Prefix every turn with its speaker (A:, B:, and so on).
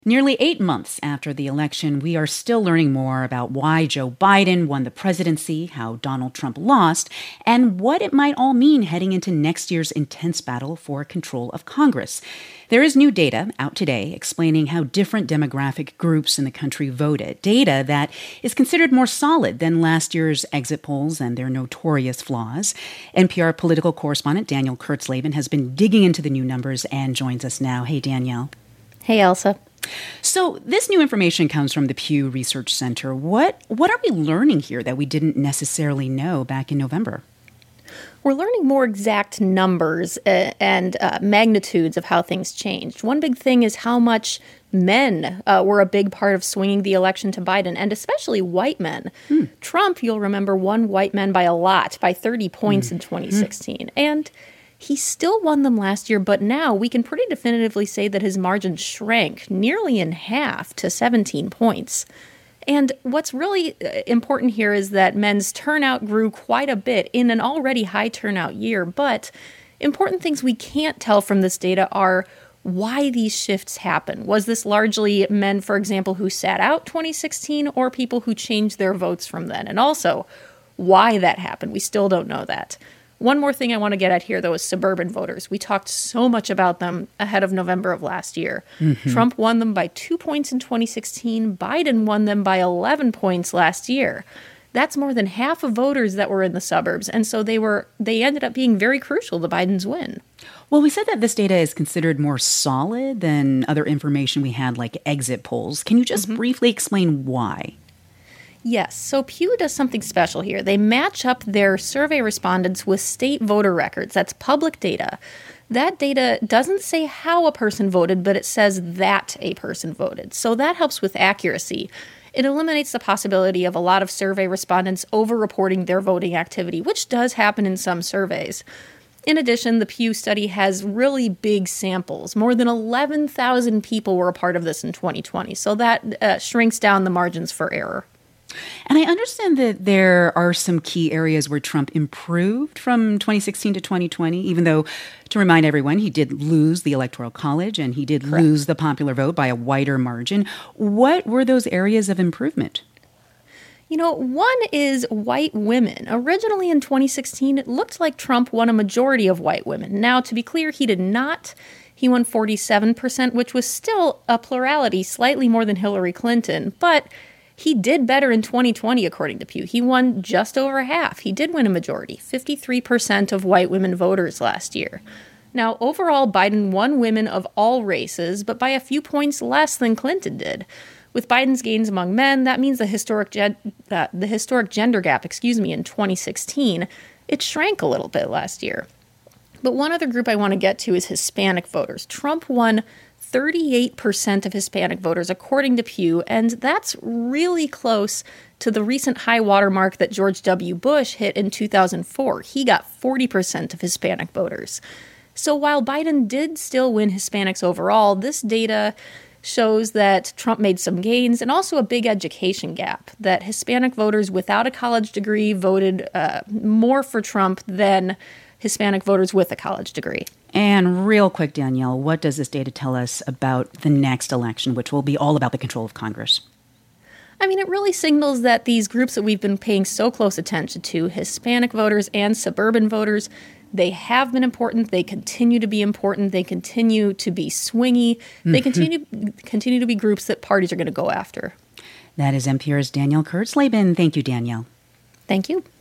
A: Nearly 8 months after the election, we are still learning more about why Joe Biden won the presidency, how Donald Trump lost, and what it might all mean heading into next year's intense battle for control of Congress. There is new data out today explaining how different demographic groups in the country voted, data that is considered more solid than last year's exit polls and their notorious flaws. NPR political correspondent Danielle Kurtzleben has been digging into the new numbers and joins us now. Hey, Danielle.
B: Hey, Elsa.
A: So this new information comes from the Pew Research Center. What are we learning here that we didn't necessarily know back in November?
B: We're learning more exact numbers and magnitudes of how things changed. One big thing is how much men were a big part of swinging the election to Biden, and especially white men. Trump, you'll remember, won white men by a lot, by 30 points in 2016. And he still won them last year, but now we can pretty definitively say that his margin shrank nearly in half to 17 points. And what's really important here is that men's turnout grew quite a bit in an already high turnout year. But important things we can't tell from this data are why these shifts happen. Was this largely men, for example, who sat out 2016, or people who changed their votes from then? And also, why that happened. We still don't know that. One more thing I want to get at here, though, is suburban voters. We talked so much about them ahead of November of last year. Trump won them by 2 points in 2016. Biden won them by 11 points last year. That's more than half of voters that were in the suburbs. And so they ended up being very crucial to Biden's win.
A: Well, we said that this data is considered more solid than other information we had, like exit polls. Can you just briefly explain why?
B: Yes. So Pew does something special here. They match up their survey respondents with state voter records. That's public data. That data doesn't say how a person voted, but it says that a person voted. So that helps with accuracy. It eliminates the possibility of a lot of survey respondents over-reporting their voting activity, which does happen in some surveys. In addition, the Pew study has really big samples. More than 11,000 people were a part of this in 2020. So that shrinks down the margins for error.
A: And I understand that there are some key areas where Trump improved from 2016 to 2020, even though, to remind everyone, he did lose the Electoral College and he did lose the popular vote by a wider margin. What were those areas of improvement?
B: You know, one is white women. Originally in 2016, it looked like Trump won a majority of white women. Now, to be clear, he did not. He won 47%, which was still a plurality, slightly more than Hillary Clinton, but he did better in 2020, according to Pew. He won just over half. He did win a majority, 53% of white women voters last year. Now, overall, Biden won women of all races, but by a few points less than Clinton did. With Biden's gains among men, that means the historic gender gap, in 2016, it shrank a little bit last year. But one other group I want to get to is Hispanic voters. Trump won 38% of Hispanic voters, according to Pew, and that's really close to the recent high water mark that George W. Bush hit in 2004. He got 40% of Hispanic voters. So while Biden did still win Hispanics overall, this data shows that Trump made some gains and also a big education gap, that Hispanic voters without a college degree voted more for Trump than Hispanic voters with a college degree.
A: And real quick, Danielle, what does this data tell us about the next election, which will be all about the control of Congress?
B: I mean, it really signals that these groups that we've been paying so close attention to, Hispanic voters and suburban voters, they have been important. They continue to be important. They continue to be swingy. They continue to be groups that parties are going to go after.
A: That is NPR's Danielle Kurtzleben. Thank you, Danielle.
B: Thank you.